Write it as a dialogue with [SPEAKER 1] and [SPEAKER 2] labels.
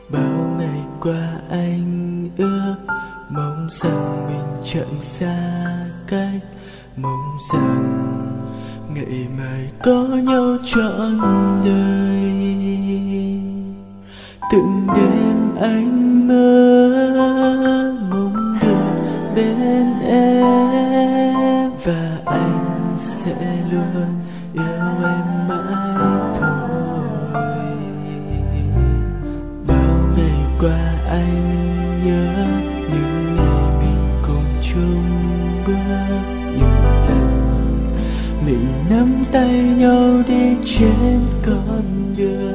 [SPEAKER 1] Bao ngày qua anh ước mong rằng mình chẳng xa cách, mong rằng ngày mai có nhau trọn đời. Từng đêm anh mơ mong được bên em, và anh sẽ luôn yêu em mãi thôi. Bao ngày qua anh nhớ những ngày mình cùng chung bước, những lần mình nắm tay nhau đi trên con đường.